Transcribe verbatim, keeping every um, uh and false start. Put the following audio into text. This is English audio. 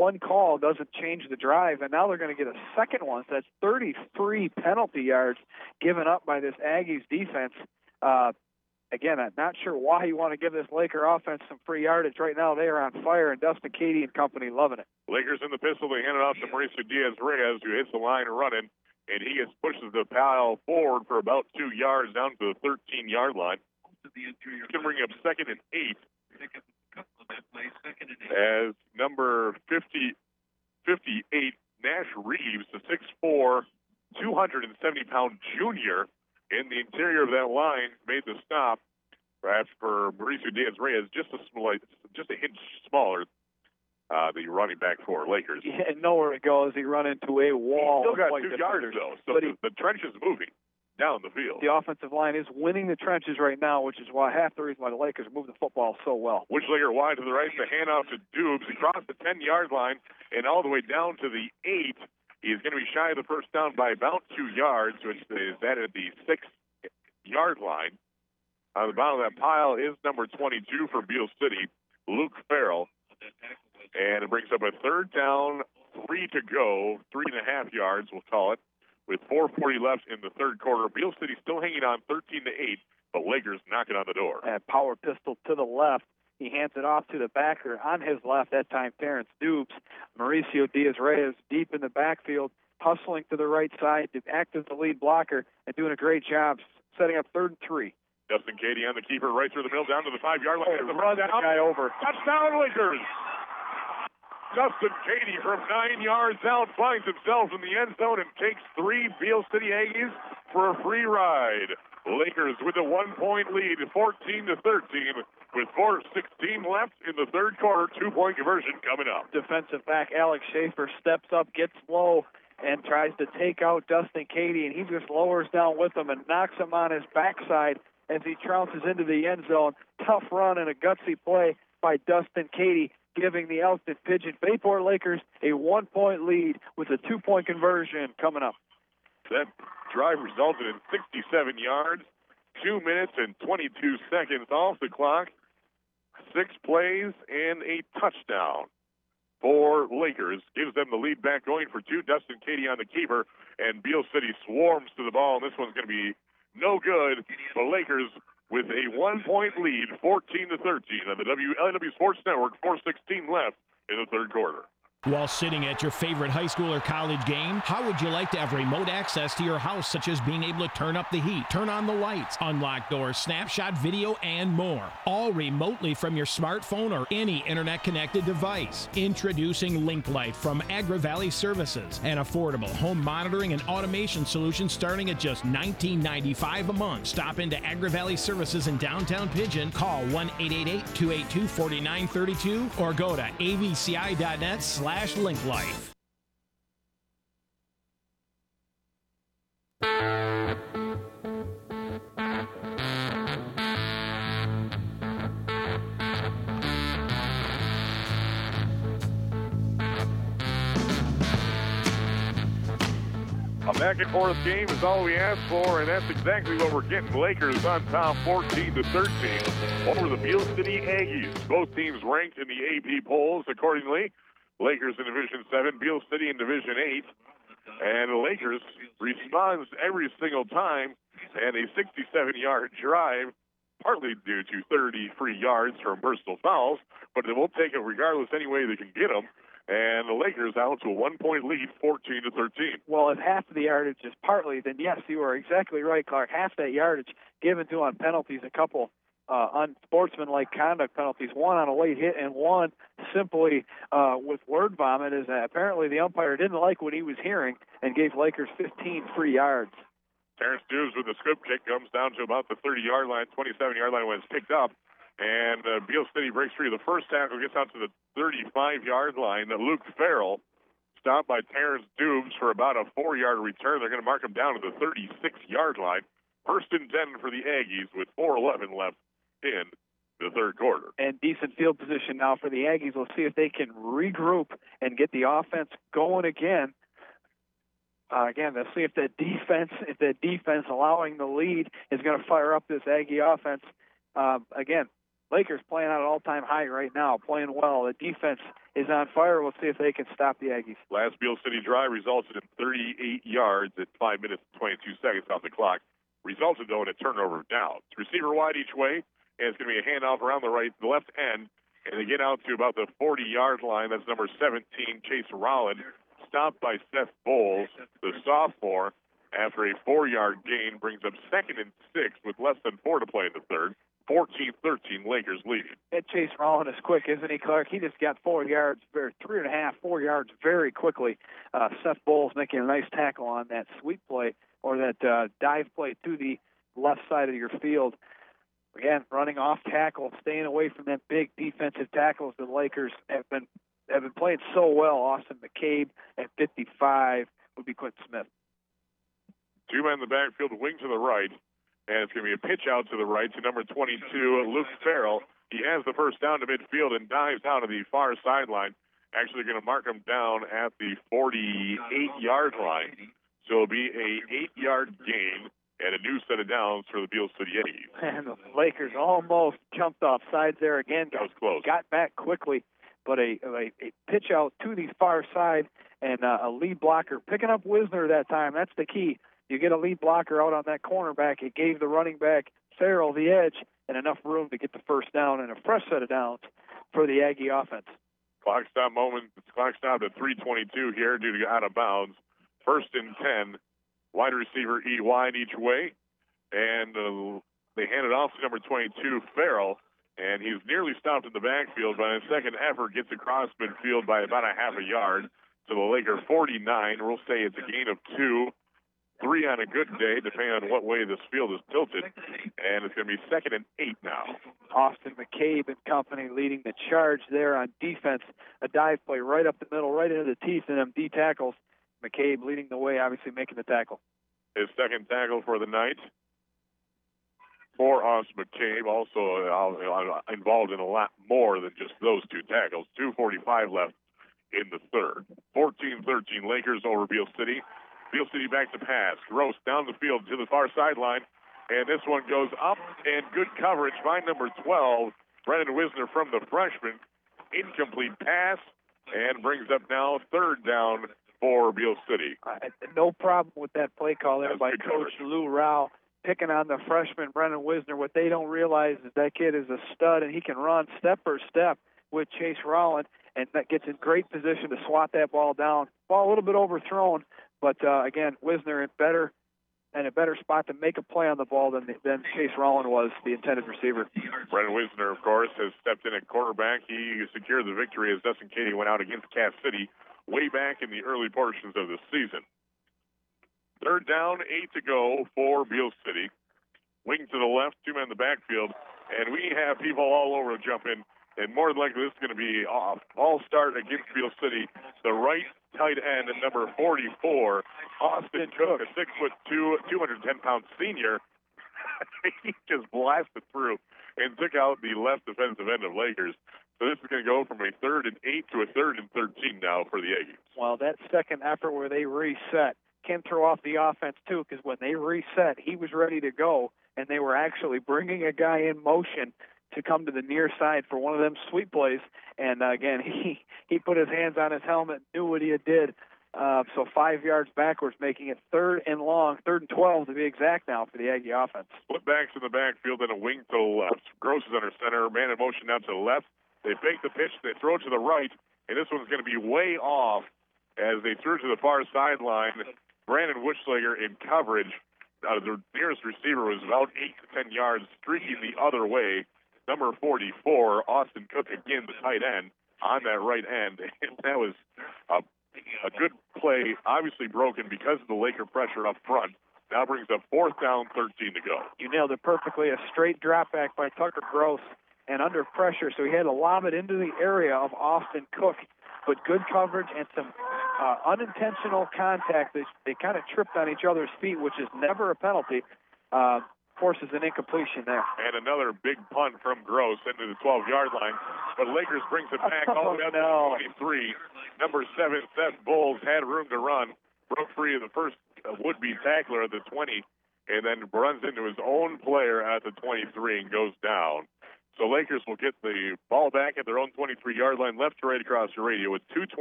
one call doesn't change the drive, and now they're going to get a second one. So that's thirty-three penalty yards given up by this Aggies defense. Uh, again, I'm not sure why you want to give this Laker offense some free yardage. Right now they are on fire, and Dustin Cady and company loving it. Lakers in the pistol. They hand it off to Mauricio Diaz-Reyes, who hits the line running, and he gets pushes the pile forward for about two yards down to the thirteen-yard line. He's going to bring up second and eight. As number fifty, fifty-eight, Nash Reeves, the six foot four, two hundred seventy pound junior in the interior of that line, made the stop. Perhaps for Mauricio Diaz-Reyes, just a small, just a inch smaller, uh, the running back for Lakers. Yeah, nowhere to go as he run into a wall. He still got two yards, though, so but the, he, the trench is moving down the field. The offensive line is winning the trenches right now, which is why half the reason why the Lakers move the football so well. Witchlager wide to the right, the handoff to Dubes across the ten-yard line and all the way down to the eight. He's going to be shy of the first down by about two yards, which is that at the six-yard line. On the bottom of that pile is number twenty-two for Beale City, Luke Farrell. And it brings up a third down, three to go, three and a half yards, we'll call it, with four forty left in the third quarter. Beale City still hanging on thirteen to eight, but Lakers knocking on the door. And power pistol to the left. He hands it off to the backer on his left, that time Terrence Dubes. Mauricio Diaz-Reyes deep in the backfield, hustling to the right side to act as the lead blocker and doing a great job setting up third and three. Dustin Cady on the keeper, right through the middle, down to the five-yard line. Oh, run that guy over. Touchdown, Lakers! Dustin Cady from nine yards out finds himself in the end zone and takes three Beale City Aggies for a free ride. Lakers with a one-point lead, fourteen to thirteen, with four sixteen left in the third quarter. Two-point conversion coming up. Defensive back Alex Schaefer steps up, gets low, and tries to take out Dustin Cady, and he just lowers down with him and knocks him on his backside as he trounces into the end zone. Tough run and a gutsy play by Dustin Cady, giving the Elkton Pigeon Bayport Lakers a one-point lead with a two-point conversion coming up. That drive resulted in sixty-seven yards, two minutes and twenty-two seconds off the clock, six plays, and a touchdown for Lakers. Gives them the lead back going for two. Dustin Cady on the keeper, and Beale City swarms to the ball, and this one's going to be no good. The Lakers with a one-point lead, fourteen to thirteen, on the W L A W Sports Network, four sixteen left in the third quarter. While sitting at your favorite high school or college game, how would you like to have remote access to your house, such as being able to turn up the heat, turn on the lights, unlock doors, snapshot video, and more? All remotely from your smartphone or any internet-connected device. Introducing LinkLight from Agra Valley Services, an affordable home monitoring and automation solution starting at just nineteen ninety-five dollars a month. Stop into Agra Valley Services in downtown Pigeon. Call one eight eight eight, two eight two, four nine three two or go to A V C I dot net slash Link Life. A back and forth game is all we asked for, and that's exactly what we're getting. Lakers on top, fourteen to thirteen, over the Beale City Aggies. Both teams ranked in the A P polls accordingly. Lakers in Division seven, Beale City in Division eight. And the Lakers responds every single time, and a sixty-seven-yard drive, partly due to thirty free yards from personal fouls, but they won't take it regardless any way they can get them. And the Lakers out to a one-point lead, fourteen to thirteen. Well, if half of the yardage is partly, then yes, you are exactly right, Clark. Half that yardage given to on penalties, a couple uh, unsportsmanlike conduct penalties, one on a late hit and one simply uh, with word vomit, is that apparently the umpire didn't like what he was hearing and gave Lakers fifteen free yards. Terrence Dubes with the scoop kick comes down to about the thirty-yard line, twenty-seven-yard line when it's picked up. And uh, Beale City breaks free. The first tackle gets out to the thirty-five-yard line. Luke Farrell stopped by Terrence Dubes for about a four-yard return. They're going to mark him down to the thirty-six-yard line. First and ten for the Aggies with four eleven left in the third quarter. And decent field position now for the Aggies. We'll see if they can regroup and get the offense going again. Uh, again, let's see if that defense, if that defense allowing the lead is going to fire up this Aggie offense. Uh, again, Lakers playing at an all-time high right now, playing well. The defense is on fire. We'll see if they can stop the Aggies. Last Beal City drive resulted in thirty-eight yards at five minutes and twenty-two seconds off the clock. Resulted, though, in a turnover of downs. Receiver wide each way, and it's going to be a handoff around the right, the left end, and they get out to about the forty-yard line. That's number seventeen, Chase Rowland, stopped by Seth Bowles, the sophomore, after a four-yard gain, brings up second and six with less than four to play in the third. fourteen thirteen, Lakers leading. That Chase Rowland is quick, isn't he, Clark? He just got four yards, or three and a half, four yards very quickly. Uh, Seth Bowles making a nice tackle on that sweep play, or that uh, dive play to the left side of your field. Again, running off tackle, staying away from them big defensive tackles. The Lakers have been have been playing so well. Austin McCabe at fifty-five would be Quentin Smith. Two men in the backfield, wing to the right, and it's going to be a pitch out to the right to number twenty-two, Luke Farrell. He has the first down to midfield and dives out to the far sideline. Actually going to mark him down at the forty-eight-yard line. So it'll be a eight-yard gain and a new set of downs for the Beal City Aggies. And the Lakers almost jumped off sides there again. That was close. Got back quickly, but a, a, a pitch out to the far side and uh, a lead blocker picking up Wisner that time. That's the key. You get a lead blocker out on that cornerback. It gave the running back Farrell the edge and enough room to get the first down and a fresh set of downs for the Aggie offense. Clock stop moment. Clock stopped at three twenty-two here due to out of bounds. First and ten. Wide receiver E wide each way. And uh, they hand it off to number twenty-two, Farrell. And he's nearly stopped in the backfield, but in a second effort gets across midfield by about a half a yard. So the Laker forty-nine. We'll say it's a gain of two. Three on a good day, depending on what way this field is tilted. And it's going to be second and eight now. Austin McCabe and company leading the charge there on defense. A dive play right up the middle, right into the teeth of them D tackles. McCabe leading the way, obviously making the tackle. His second tackle for the night. For Austin McCabe, also uh, involved in a lot more than just those two tackles. two forty-five left in the third. fourteen thirteen, Lakers over Beal City. Beal City back to pass. Gross down the field to the far sideline. And this one goes up, and good coverage by number twelve, Brennan Wisner from the freshman. Incomplete pass, and brings up now third down for Beal City. Uh, no problem with that play call there That's by coverage. Coach Lou Rao, picking on the freshman Brennan Wisner. What they don't realize is that kid is a stud, and he can run step for step with Chase Rowland, and that gets in great position to swat that ball down. Ball a little bit overthrown, but uh, again, Wisner in better and a better spot to make a play on the ball than than Chase Rowland was, the intended receiver. Brennan Wisner, of course, has stepped in at quarterback. He secured the victory as Dustin Katie went out against Cass City way back in the early portions of the season. Third down, eight to go for Beal City. Wing to the left, two men in the backfield, and we have people all over to jump in. And more than likely, this is going to be off. All start against Beal City. The right tight end at number forty-four, Austin Cook, a six foot two, two hundred ten pound senior. He just blasted through and took out the left defensive end of Lakers. So this is going to go from a third and eight to a third and thirteen now for the Aggies. Well, that second effort where they reset can throw off the offense too, because when they reset, he was ready to go, and they were actually bringing a guy in motion to come to the near side for one of them sweep plays. And, uh, again, he, he put his hands on his helmet, knew what he had did. Uh, so five yards backwards, making it third and long, third and twelve to be exact now for the Aggie offense. Split backs in the backfield and a wing to the left. Gross is under center, man in motion down to the left. They fake the pitch, they throw it to the right, and this one's going to be way off as they threw it to the far sideline. Brandon Wischlager in coverage. Uh, the nearest receiver was about eight to ten yards, streaking the other way. Number forty-four, Austin Cook, again, the tight end, on that right end. And that was a, a good play, obviously broken because of the Laker pressure up front. Now brings up fourth down, thirteen to go. You nailed it perfectly. A straight drop back by Tucker Gross and under pressure, so he had to lob it into the area of Austin Cook. But good coverage and some uh, unintentional contact. They, they kind of tripped on each other's feet, which is never a penalty. Uh, forces an incompletion there. And another big punt from Gross into the twelve-yard line. But Lakers brings it back all the way up no. to twenty-three. Number seven, Seth Bowles, had room to run. Broke free of the first uh, would-be tackler at the twenty, and then runs into his own player at the twenty-three and goes down. So Lakers will get the ball back at their own twenty-three-yard line, left to right across the radio with two